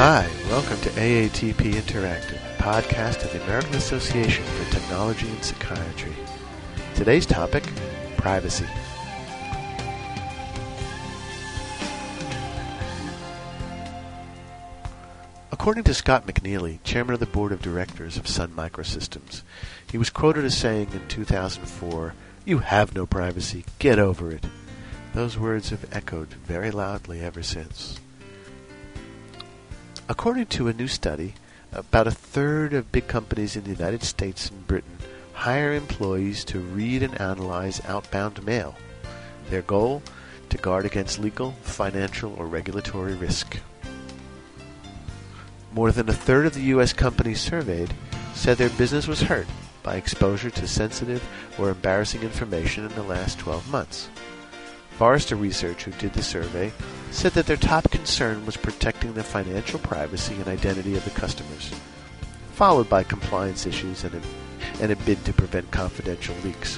Hi, welcome to AATP Interactive, a podcast of the American Association for Technology and Psychiatry. Today's topic, privacy. According to Scott McNealy, chairman of the board of directors of Sun Microsystems, he was quoted as saying in 2004, "You have no privacy, get over it." Those words have echoed very loudly ever since. According to a new study, about a third of big companies in the United States and Britain hire employees to read and analyze outbound mail. Their goal? To guard against legal, financial, or regulatory risk. More than a third of the U.S. companies surveyed said their business was hurt by exposure to sensitive or embarrassing information in the last 12 months. Forrester Research, who did the survey, said that their top concern was protecting the financial privacy and identity of the customers, followed by compliance issues and a bid to prevent confidential leaks.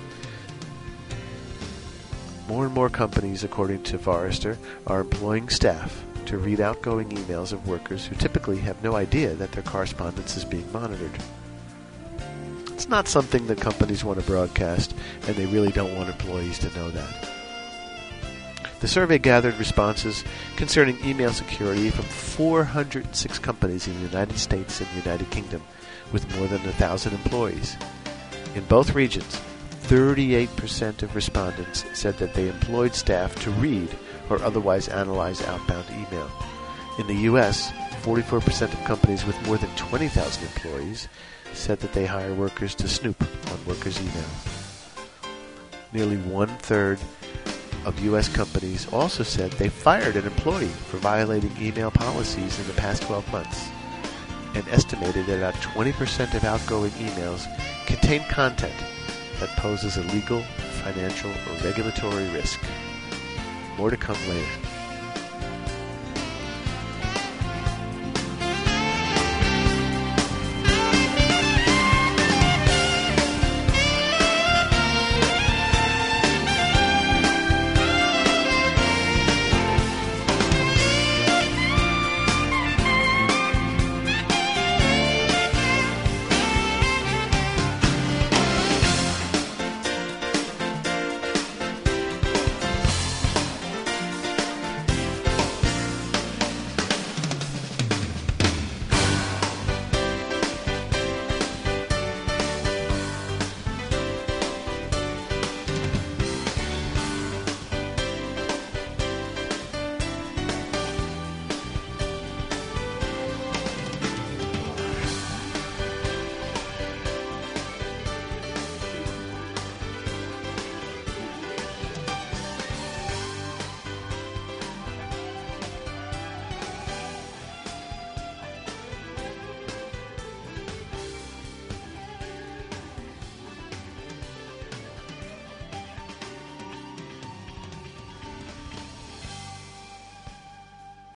More and more companies, according to Forrester, are employing staff to read outgoing emails of workers who typically have no idea that their correspondence is being monitored. It's not something that companies want to broadcast, and they really don't want employees to know that. The survey gathered responses concerning email security from 406 companies in the United States and the United Kingdom, with more than 1,000 employees. In both regions, 38% of respondents said that they employed staff to read or otherwise analyze outbound email. In the U.S., 44% of companies with more than 20,000 employees said that they hire workers to snoop on workers' emails. Nearly one-third of U.S. companies also said they fired an employee for violating email policies in the past 12 months, and estimated that about 20% of outgoing emails contain content that poses a legal, financial, or regulatory risk. More to come later.